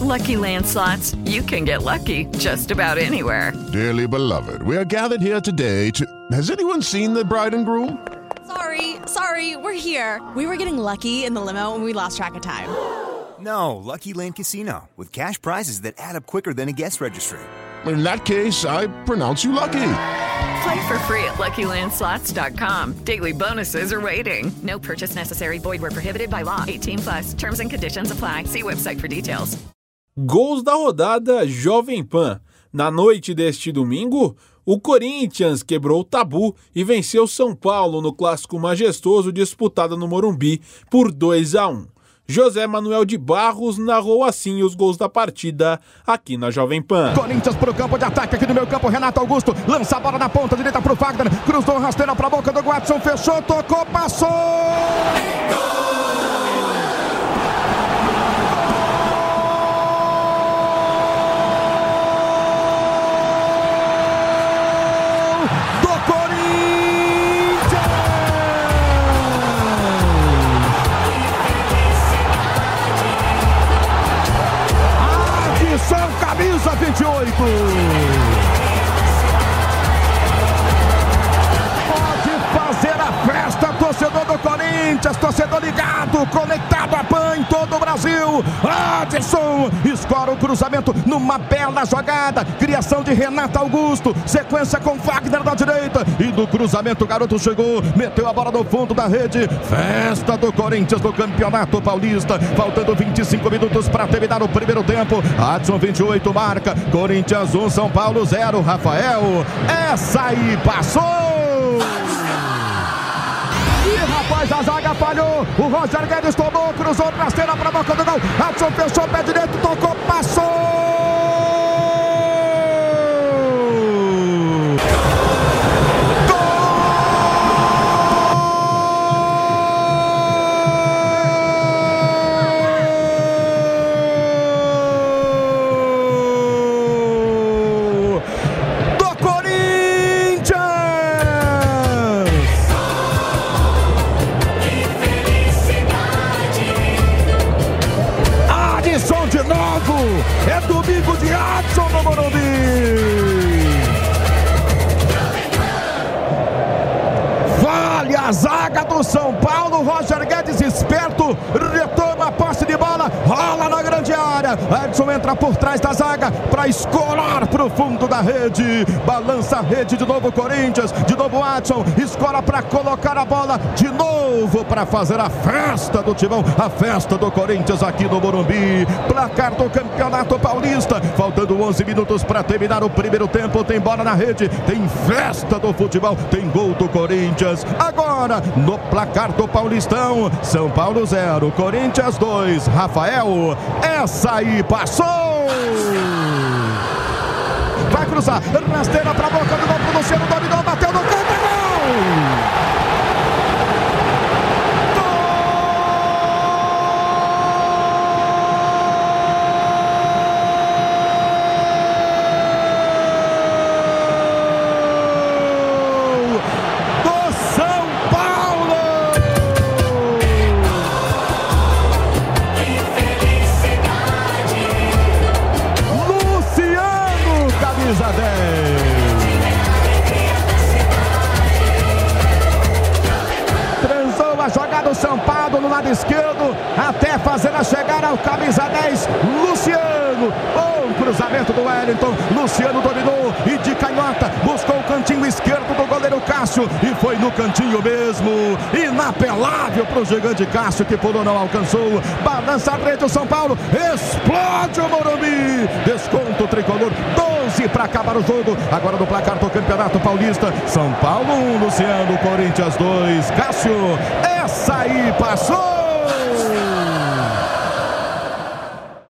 Lucky Land Slots, you can get lucky just about anywhere. Dearly beloved, we are gathered here today to... Has anyone seen the bride and groom? Sorry, we're here. We were getting lucky in the limo and we lost track of time. No, Lucky Land Casino, with cash prizes that add up quicker than a guest registry. In that case, I pronounce you lucky. Play for free at LuckyLandSlots.com. Daily bonuses are waiting. No purchase necessary. Void where prohibited by law. 18+. Terms and conditions apply. See website for details. Gols da rodada Jovem Pan. Na noite deste domingo, o Corinthians quebrou o tabu e venceu São Paulo no clássico majestoso disputado no Morumbi por 2-1. José Manuel de Barros narrou assim os gols da partida aqui na Jovem Pan. Corinthians pro campo de ataque aqui no meu campo, Renato Augusto lança a bola na ponta direita pro Fagner, cruzou rasteira pra boca do Watson, fechou, tocou, passou! Camisa 28. Pode fazer a festa, torcedor do Corinthians, torcedor ligado, conectado a PAN em todo o Brasil. Adson escora o cruzamento numa bela jogada, criação de Renato Augusto, sequência com Wagner da direita e do cruzamento o garoto chegou, meteu a bola no fundo da rede. Festa do Corinthians no Campeonato Paulista, faltando 25 minutos para terminar o primeiro tempo. Adson 28 marca, Corinthians 1, São Paulo 0. Rafael, essa aí passou! Rapaz, a zaga falhou, o Roger Guedes tomou, cruzou rasteira para a boca do gol, Adson fechou, pé direito, tocou, passou! É domingo de Adson no Morumbi. Vale a zaga do São Paulo. Roger Guedes esperto, retoma a posse de bola, rola na grande área. Adson entra por trás da zaga para escorar para o fundo da rede. Balança a rede de novo Corinthians, de novo Adson, escola para colocar a bola de novo para fazer a festa do Timão, a festa do Corinthians aqui no Morumbi. Placar do Campeonato Paulista, faltando 11 minutos para terminar o primeiro tempo. Tem bola na rede, tem festa do futebol, tem gol do Corinthians. Agora, no placar do Paulistão, São Paulo 0, Corinthians 2. Rafael, essa aí passou! Vai cruzar, rasteira pra boca do gol pro Luciano, dominou, bateu no gol, gol! Transou a jogada do São Paulo no lado esquerdo, até fazer a chegada ao camisa 10, Luciano. Bom cruzamento do Wellington, Luciano dominou e de canhota buscou o cantinho esquerdo do goleiro Cássio e foi no cantinho mesmo. Inapelável para o gigante Cássio, que pulou, não alcançou. Balança a rede o São Paulo, explode o Morumbi, desconto o tricolor, 12 para acabar o jogo. Agora no placar do Campeonato Paulista, São Paulo 1, Luciano, Corinthians 2, Cássio, essa aí passou!